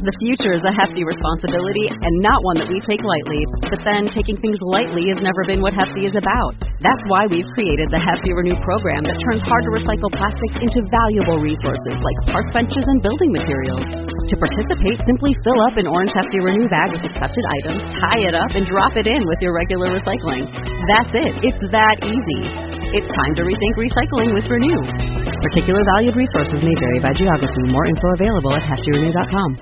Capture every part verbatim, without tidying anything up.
The future is a hefty responsibility and not one that we take lightly. But then taking things lightly has never been what Hefty is about. That's why we've created the Hefty Renew program that turns hard-to-recycle plastics into valuable resources like park benches and building materials. To participate, simply fill up an orange Hefty Renew bag with accepted items, tie it up, and drop it in with your regular recycling. That's it. It's that easy. It's time to rethink recycling with Renew. Particular valued resources may vary by geography. More info available at hefty renew dot com.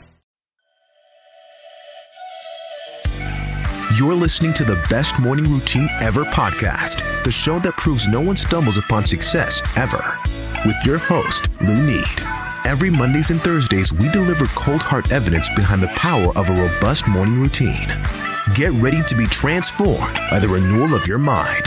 You're listening to the Best Morning Routine Ever podcast, the show that proves no one stumbles upon success ever. With your host, Lou Need. Every Mondays and Thursdays, we deliver cold hard evidence behind the power of a robust morning routine. Get ready to be transformed by the renewal of your mind.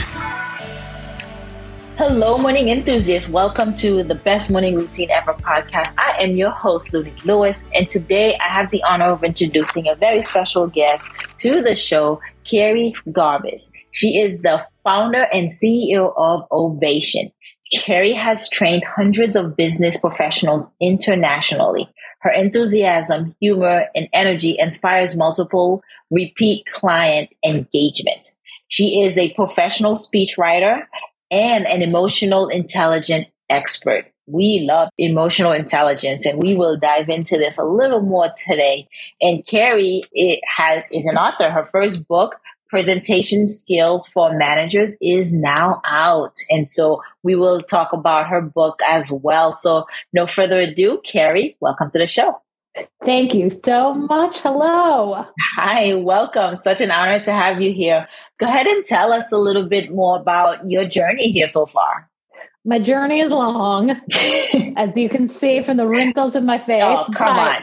Hello, morning enthusiasts. Welcome to the Best Morning Routine Ever podcast. I am your host, Ludwig Lewis, and today I have the honor of introducing a very special guest to the show, Carrie Garbus. She is the founder and C E O of Ovation. Carrie has trained hundreds of business professionals internationally. Her enthusiasm, humor, and energy inspires multiple repeat client engagement. She is a professional speechwriter and an emotional intelligence expert. We love emotional intelligence, and we will dive into this a little more today. And Carrie it has is an author. Her first book, Presentation Skills for Managers, is now out. And so we will talk about her book as well. So no further ado, Carrie, welcome to the show. Thank you so much. Hello. Hi, welcome. Such an honor to have you here. Go ahead and tell us a little bit more about your journey here so far. My journey is long, as you can see from the wrinkles in my face. Oh, come on.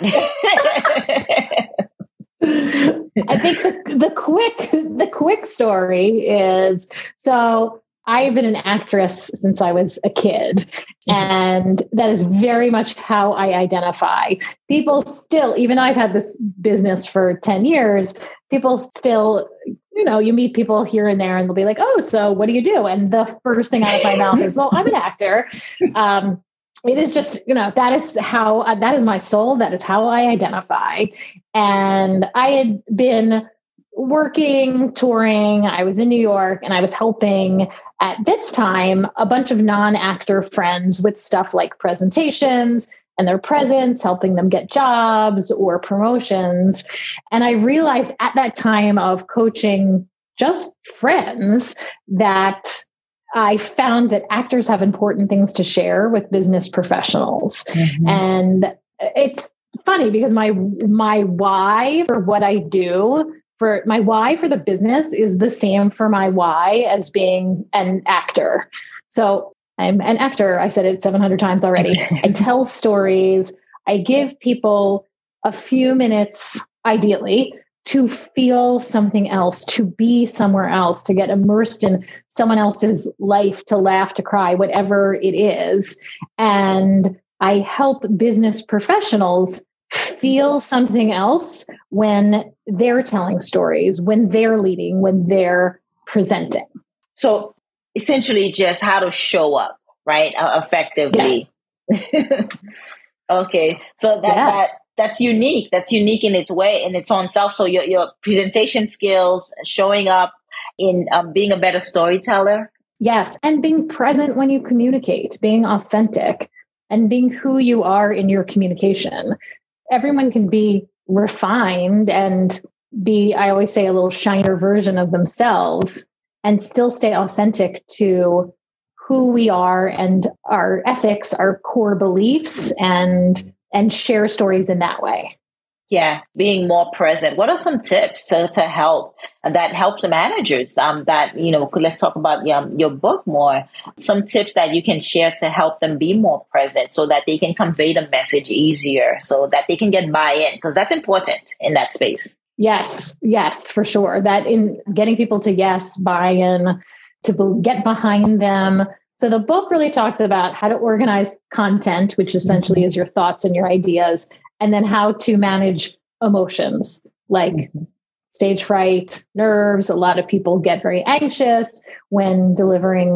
I think the the quick the quick story is, so I've been an actress since I was a kid, and that is very much how I identify. People still, even though I've had this business for ten years, people still, you know, you meet people here and there and they'll be like, oh, so what do you do? And the first thing out of my mouth is, well, I'm an actor. Um, it is just, you know, that is how, uh, that is my soul. That is how I identify. And I had been working, touring. I was in New York, and I was helping at this time a bunch of non-actor friends with stuff like presentations and their presence, helping them get jobs or promotions. And I realized at that time of coaching just friends that I found that actors have important things to share with business professionals. Mm-hmm. And it's funny because my my why for what I do, for my why for the business is the same for my why as being an actor. So I'm an actor. I said it seven hundred times already. I tell stories. I give people a few minutes, ideally, to feel something else, to be somewhere else, to get immersed in someone else's life, to laugh, to cry, whatever it is. And I help business professionals feel something else when they're telling stories, when they're leading, when they're presenting. So essentially just how to show up, right? Uh, effectively. Yes. Okay. So that, yes. that that's unique. That's unique in its way, in its own self. So your, your presentation skills, showing up in um, being a better storyteller. Yes. And being present when you communicate, being authentic and being who you are in your communication. Everyone can be refined and be, I always say, a little shinier version of themselves and still stay authentic to who we are and our ethics, our core beliefs, and and share stories in that way. Yeah, being more present. What are some tips to, to help that help the managers? Um, that you know, let's talk about um, your book more. Some tips that you can share to help them be more present, so that they can convey the message easier, so that they can get buy-in, because that's important in that space. Yes, yes, for sure. That in getting people to yes, buy-in, to be, get behind them. So the book really talks about how to organize content, which essentially is your thoughts and your ideas, and then how to manage emotions like mm-hmm. stage fright, nerves. A lot of people get very anxious when delivering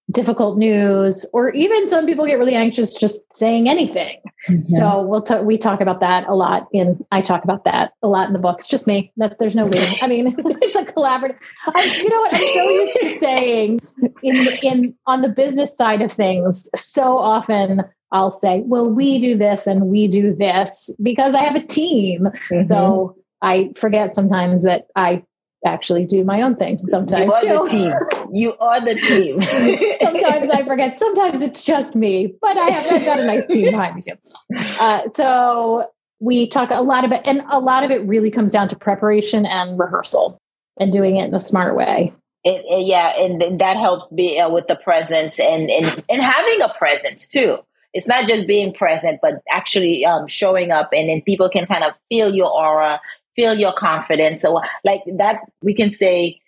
difficult news, or even some people get really anxious just saying anything. Mm-hmm. So we'll t- we talk about that a lot in, I talk about that a lot in the books, just me, that there's no leading. I mean, it's a collaborative. I, you know what? I'm so used to saying in, in, on the business side of things, so often I'll say, well, we do this and we do this because I have a team. Mm-hmm. So I forget sometimes that I actually do my own thing sometimes you are too. The team. You are the team. Sometimes I forget. Sometimes it's just me, but I have I've got a nice team behind me too. Uh, so we talk a lot about, and a lot of it really comes down to preparation and rehearsal and doing it in a smart way. It, it, yeah, and, and that helps be uh, with the presence and, and and having a presence too. It's not just being present, but actually um, showing up, and then people can kind of feel your aura, feel your confidence. So like that, we can say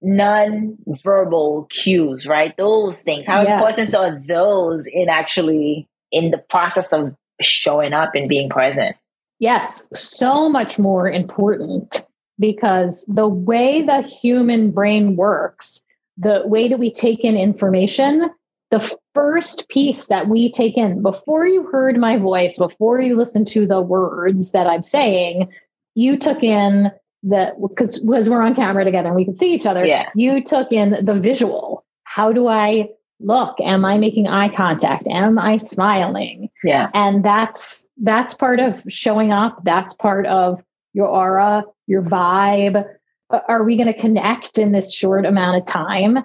non-verbal cues, right? Those things. How yes. important are those in actually in the process of showing up and being present? Yes, so much more important, because the way the human brain works, the way that we take in information, the first piece that we take in before you heard my voice, before you listened to the words that I'm saying, you took in the, because because we're on camera together and we can see each other. Yeah. You took in the visual. How do I look? Am I making eye contact? Am I smiling? Yeah. And that's, that's part of showing up. That's part of your aura, your vibe. Are we going to connect in this short amount of time?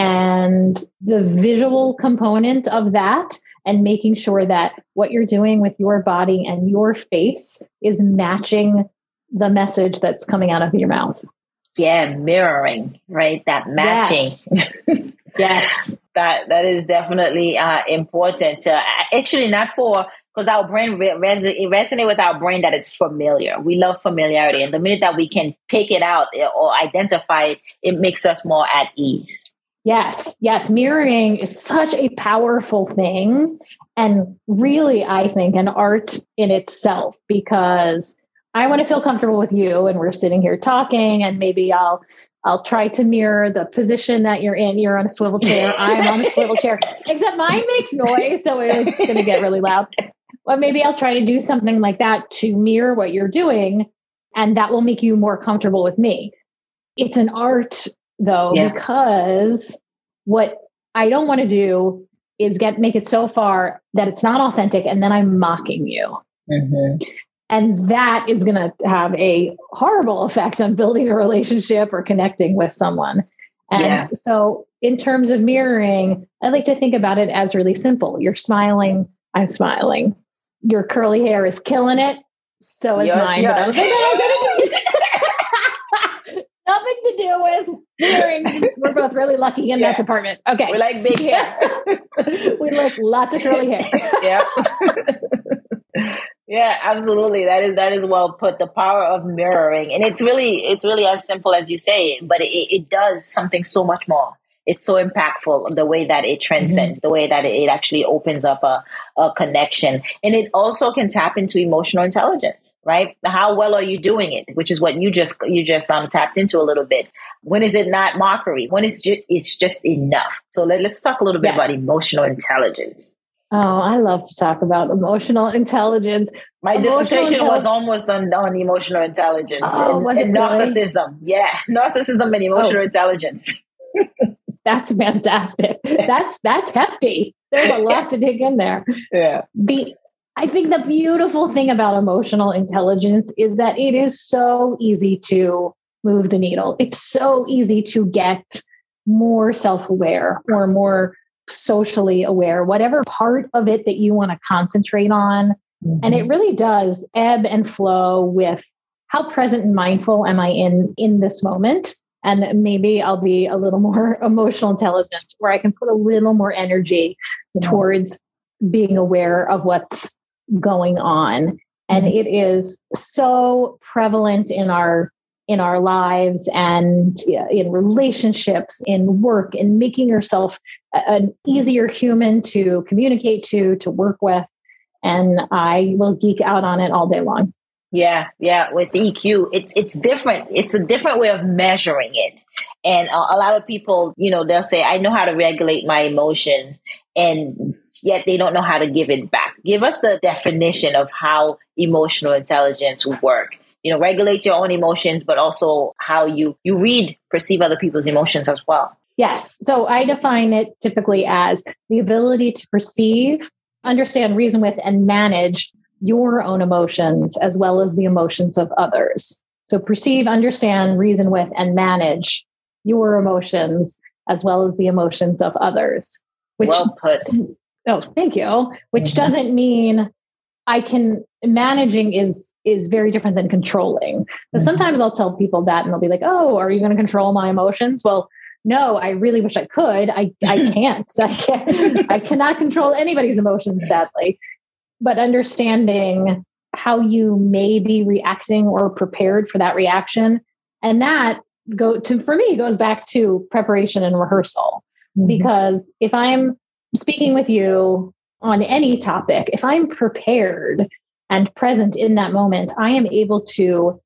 And the visual component of that, and making sure that what you're doing with your body and your face is matching the message that's coming out of your mouth. Yeah, mirroring, right? That matching. Yes. Yes. That that is definitely uh, important. To, actually, not for, because our brain re- res- it resonate with our brain that it's familiar. We love familiarity, and the minute that we can pick it out or identify it, it makes us more at ease. Yes, yes. Mirroring is such a powerful thing, and really, I think, an art in itself, because I want to feel comfortable with you, and we're sitting here talking, and maybe I'll I'll try to mirror the position that you're in. You're on a swivel chair. I'm on a swivel chair, except mine makes noise, so it's going to get really loud. Well, maybe I'll try to do something like that to mirror what you're doing, and that will make you more comfortable with me. It's an art, though, yeah. because what I don't want to do is get make it so far that it's not authentic, and then I'm mocking you. Mm-hmm. And that is going to have a horrible effect on building a relationship or connecting with someone. And yeah. so in terms of mirroring, I like to think about it as really simple. You're smiling, I'm smiling. Your curly hair is killing it. So is yes, mine. Yes. Nothing to do with mirroring. We're both really lucky in yeah. that department. Okay. We like big hair. We like lots of curly hair. Yeah. Yeah, absolutely. That is that is well put. The power of mirroring, and it's really it's really as simple as you say, but it, it does something so much more. It's so impactful the way that it transcends, mm-hmm. the way that it actually opens up a, a connection, and it also can tap into emotional intelligence. Right? How well are you doing it? Which is what you just you just um tapped into a little bit. When is it not mockery? When is just it's just enough? So let, let's talk a little bit yes. about emotional intelligence. Oh, I love to talk about emotional intelligence. My emotional dissertation intelli- was almost on, on emotional intelligence oh, and, was it and really? narcissism. Yeah, narcissism and emotional oh. intelligence. That's fantastic. That's that's hefty. There's a lot to dig in there. Yeah. The I think the beautiful thing about emotional intelligence is that it is so easy to move the needle. It's so easy to get more self-aware or more socially aware, whatever part of it that you want to concentrate on. Mm-hmm. And it really does ebb and flow with how present and mindful am I in, in this moment? And maybe I'll be a little more emotional intelligent, where I can put a little more energy yeah. towards being aware of what's going on. And mm-hmm. it is so prevalent in our in our lives and in relationships, in work, in making yourself an easier human to communicate to, to work with. And I will geek out on it all day long. Yeah, yeah. With E Q, it's it's different. It's a different way of measuring it. And a, a lot of people, you know, they'll say, "I know how to regulate my emotions," and yet they don't know how to give it back. Give us the definition of how emotional intelligence work. You know, regulate your own emotions, but also how you you read, perceive other people's emotions as well. Yes. So I define it typically as the ability to perceive, understand, reason with, and manage your own emotions as well as the emotions of others. So perceive, understand, reason with, and manage your emotions as well as the emotions of others. Which, well put. Oh, thank you. Which mm-hmm. doesn't mean I can, managing is is very different than controlling. But mm-hmm. sometimes I'll tell people that and they'll be like, oh, are you going to control my emotions? Well, no, I really wish I could. I, I can't. I can't. I cannot control anybody's emotions, sadly. But understanding how you may be reacting or prepared for that reaction. And that go to, for me, goes back to preparation and rehearsal. Mm-hmm. Because if I'm speaking with you on any topic, if I'm prepared and present in that moment, I am able to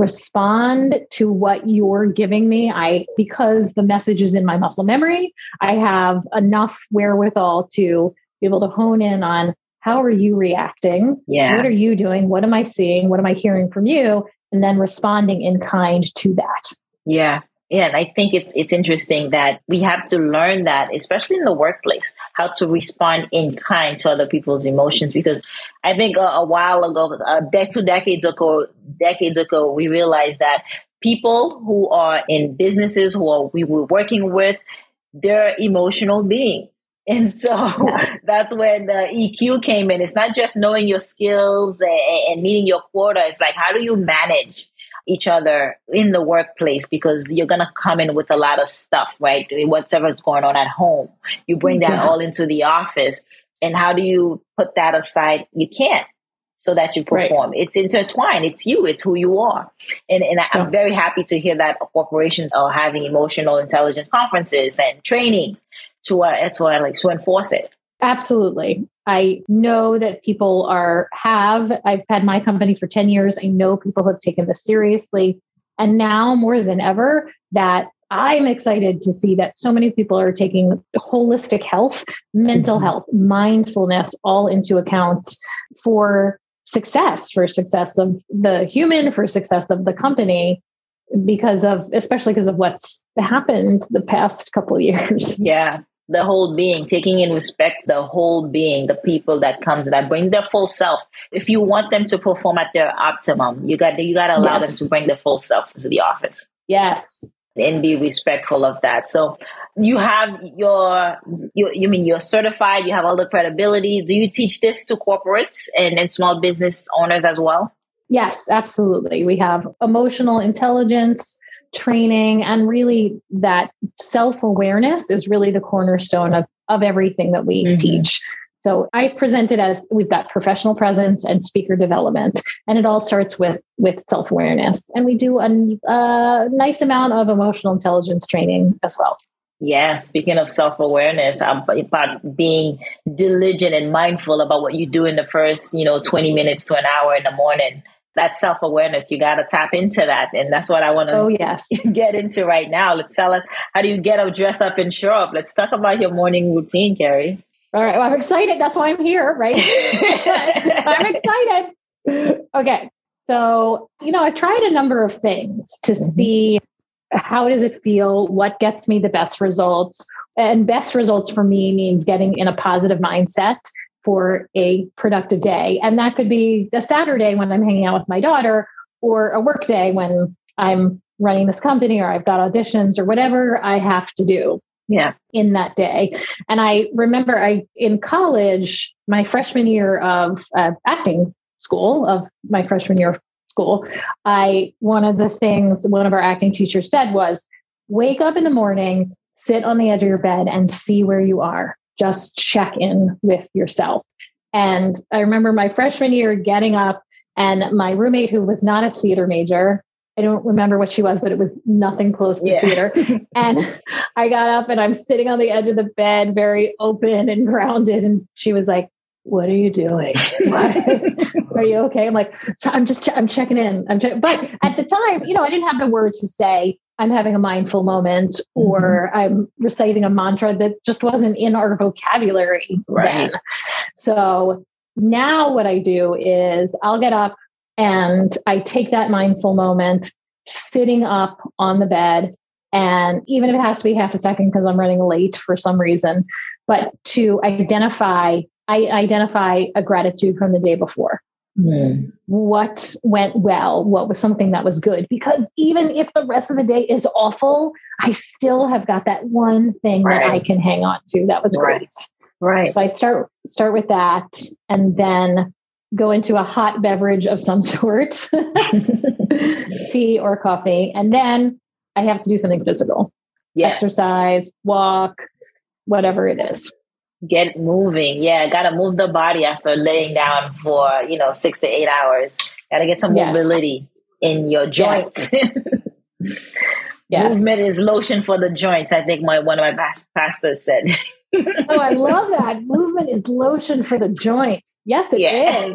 respond to what you're giving me. I, because the message is in my muscle memory, I have enough wherewithal to be able to hone in on how are you reacting? Yeah. What are you doing? What am I seeing? What am I hearing from you? And then responding in kind to that. Yeah. Yeah. And I think it's it's interesting that we have to learn that, especially in the workplace, how to respond in kind to other people's emotions. Because I think a, a while ago, a de- two decades ago, decades ago, we realized that people who are in businesses who are, we were working with, they're emotional beings. And so yes. that's where the E Q came in. It's not just knowing your skills and, and meeting your quota. It's like, how do you manage each other in the workplace? Because you're going to come in with a lot of stuff, right? Whatever's going on at home, you bring that yeah. all into the office. And how do you put that aside? You can't, so that you perform. Right. It's intertwined. It's you. It's who you are. And, and I'm yeah. very happy to hear that corporations are having emotional intelligence conferences and trainings to uh, to uh, like to enforce it. Absolutely. I know that people are have, I've had my company for ten years. I know people have taken this seriously. And now more than ever, that I'm excited to see that so many people are taking holistic health, mental mm-hmm. health, mindfulness all into account for success, for success of the human, for success of the company. Because of, especially because of what's happened the past couple of years. Yeah. The whole being, taking in respect, the whole being, the people that comes, that bring their full self. If you want them to perform at their optimum, you got, you got to allow yes. them to bring their full self to the office. Yes. And be respectful of that. So you have your, you, you mean you're certified, you have all the credibility. Do you teach this to corporates and, and small business owners as well? Yes, absolutely. We have emotional intelligence training, and really that self-awareness is really the cornerstone of, of everything that we mm-hmm. teach. So I present it as we've got professional presence and speaker development, and it all starts with, with self-awareness. And we do a, a nice amount of emotional intelligence training as well. Yeah, speaking of self-awareness, about being diligent and mindful about what you do in the first, you know, twenty minutes to an hour in the morning. That self-awareness, you got to tap into that. And that's what I want to oh, yes. get into right now. Let's tell us, how do you get up, dress up, and show up? Let's talk about your morning routine, Carrie. All right. Well, I'm excited. That's why I'm here, right? I'm excited. Okay. So, you know, I've tried a number of things to mm-hmm. see how does it feel, what gets me the best results. And best results for me means getting in a positive mindset for a productive day. And that could be a Saturday when I'm hanging out with my daughter, or a work day when I'm running this company, or I've got auditions, or whatever I have to do yeah. in that day. And I remember I, in college, my freshman year of uh, acting school, of my freshman year of school, I, one of the things one of our acting teachers said was, wake up in the morning, sit on the edge of your bed and see where you are. Just check in with yourself. And I remember my freshman year getting up, and my roommate, who was not a theater major, I don't remember what she was, but it was nothing close to yeah. theater. And I got up and I'm sitting on the edge of the bed, very open and grounded. And she was like, what are you doing? Are you okay? I'm like, so I'm just, I'm checking in. I'm che-. But at the time, you know, I didn't have the words to say, I'm having a mindful moment or mm-hmm. I'm reciting a mantra that just wasn't in our vocabulary right. then. So now what I do is I'll get up and I take that mindful moment sitting up on the bed. And even if it has to be half a second because I'm running late for some reason, but to identify, I identify a gratitude from the day before. Mm. What went well? What was something that was good? Because even if the rest of the day is awful, I still have got that one thing right. that I can hang on to. That was right. great. Right. So I start start with that, and then go into a hot beverage of some sort, tea or coffee, and then I have to do something physical, yeah. exercise, walk, whatever it is. Get moving. Yeah. Got to move the body after laying down for, you know, six to eight hours. Got to get some yes. mobility in your joints. Yes. Yes. Movement is lotion for the joints. I think my, one of my past pastors said. Oh, I love that. Movement is lotion for the joints. Yes, it yeah.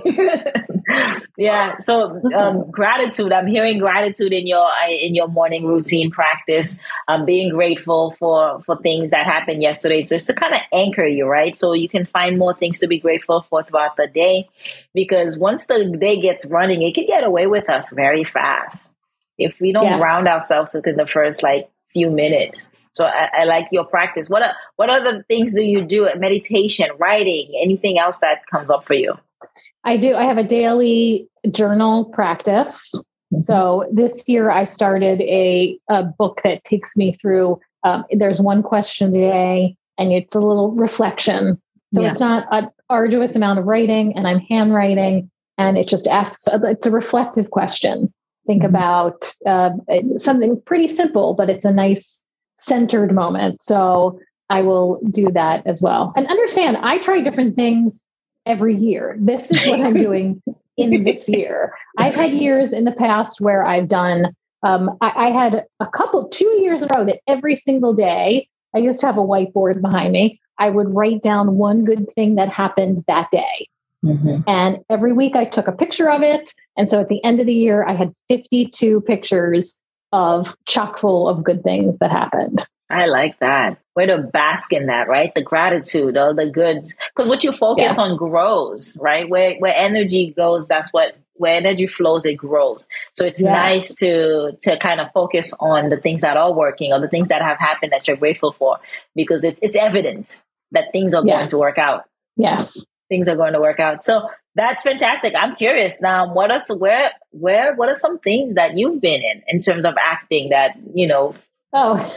is. yeah. So um, gratitude. I'm hearing gratitude in your in your morning routine practice. Um, being grateful for for things that happened yesterday, just to kind of anchor you, right? So you can find more things to be grateful for throughout the day. Because once the day gets running, it can get away with us very fast if we don't yes. ground ourselves within the first like few minutes. So I, I like your practice. What are, what other things do you do? Meditation, writing, anything else that comes up for you? I do. I have a daily journal practice. Mm-hmm. So this year I started a, a book that takes me through, um, there's one question a day and it's a little reflection. So yeah. it's not an arduous amount of writing and I'm handwriting and it just asks, it's a reflective question. Think mm-hmm. about uh, something pretty simple, but it's a nice centered moment. So I will do that as well. And understand, I try different things every year. This is what I'm doing in this year. I've had years in the past where I've done, um, I, I had a couple, two years in a row that every single day, I used to have a whiteboard behind me. I would write down one good thing that happened that day. Mm-hmm. And every week I took a picture of it. And so at the end of the year, I had fifty-two pictures of chock full of good things that happened. I like that. Way to bask in that, right? The gratitude, all the goods. Because what you focus yes. on grows, right? Where where energy goes, that's what, where energy flows, it grows. So it's yes. nice to to kind of focus on the things that are working or the things that have happened that you're grateful for, because it's it's evidence that things are yes. going to work out. Yes. Things are going to work out. So that's fantastic. I'm curious now, what are, where, where, what are some things that you've been in, in terms of acting that, you know? Oh,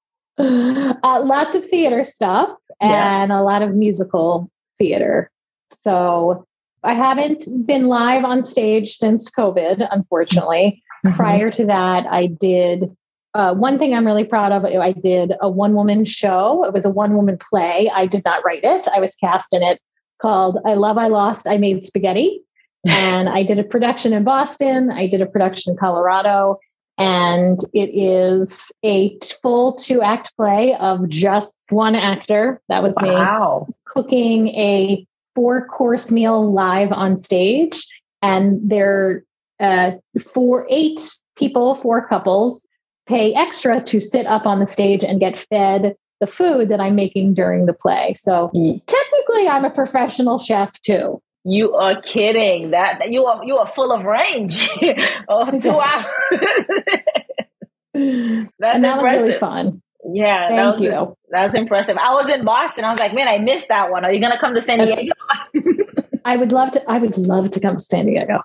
uh, lots of theater stuff and yeah. a lot of musical theater. So I haven't been live on stage since COVID, unfortunately. Mm-hmm. Prior to that, I did uh, one thing I'm really proud of. I did a one woman show. It was a one woman play. I did not write it. I was cast in it, called I Love, I Lost, I Made Spaghetti. And I did a production in Boston. I did a production in Colorado. And it is a full two act play of just one actor. That was wow. me cooking a four course meal live on stage. And there uh, four, eight people, four couples pay extra to sit up on the stage and get fed the food that I'm making during the play. So mm. technically I'm a professional chef too. You are kidding. That you are you are full of range. oh, two hours. That's and that impressive. Was really fun. Yeah, Thank that was you. That was impressive. I was in Boston. I was like, man, I missed that one. Are you gonna come to San Diego? I would love to I would love to come to San Diego.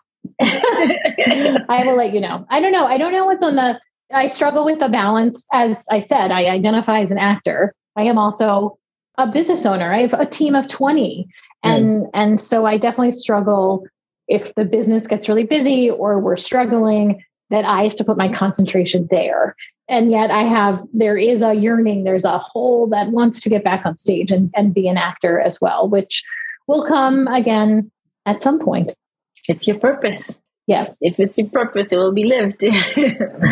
I will let you know. I don't know. I don't know what's on the I struggle with the balance. As I said, I identify as an actor. I am also a business owner. I have a team of twenty. And, mm. and so I definitely struggle if the business gets really busy or we're struggling, that I have to put my concentration there. And yet I have, there is a yearning, there's a hole that wants to get back on stage and, and be an actor as well, which will come again at some point. It's your purpose. Yes. If it's your purpose, it will be lived.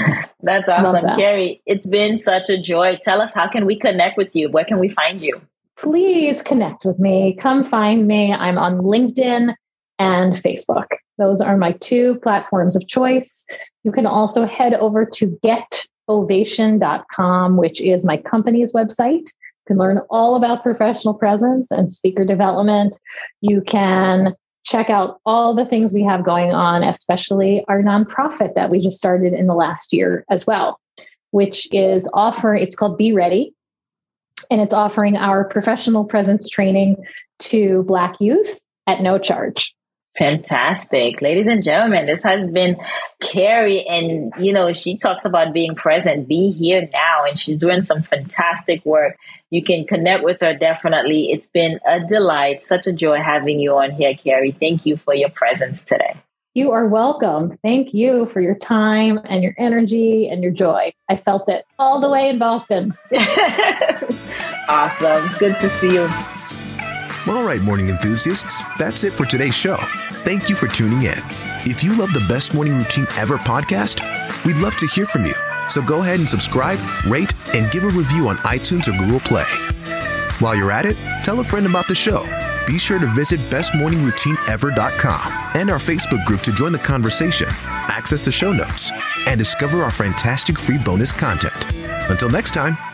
That's awesome. That. Carrie, it's been such a joy. Tell us, how can we connect with you? Where can we find you? please connect with me. Come find me. I'm on LinkedIn and Facebook. Those are my two platforms of choice. You can also head over to get ovation dot com, which is my company's website. You can learn all about professional presence and speaker development. You can check out all the things we have going on, especially our nonprofit that we just started in the last year as well, which is offering, it's called Be Ready, and it's offering our professional presence training to Black youth at no charge. Fantastic. Ladies and gentlemen, this has been Carrie, and, you know, she talks about being present, be here now, and she's doing some fantastic work. You can connect with her, definitely. It's been a delight. Such a joy having you on here, Carrie. Thank you for your presence today. You are welcome. Thank you for your time and your energy and your joy. I felt it all the way in Boston. Awesome. Good to see you. All right, morning enthusiasts, that's it for today's show. Thank you for tuning in. If you love the Best Morning Routine Ever podcast, we'd love to hear from you. So go ahead and subscribe, rate, and give a review on iTunes or Google Play. While you're at it, tell a friend about the show. Be sure to visit best morning routine ever dot com and our Facebook group to join the conversation, access the show notes, and discover our fantastic free bonus content. Until next time,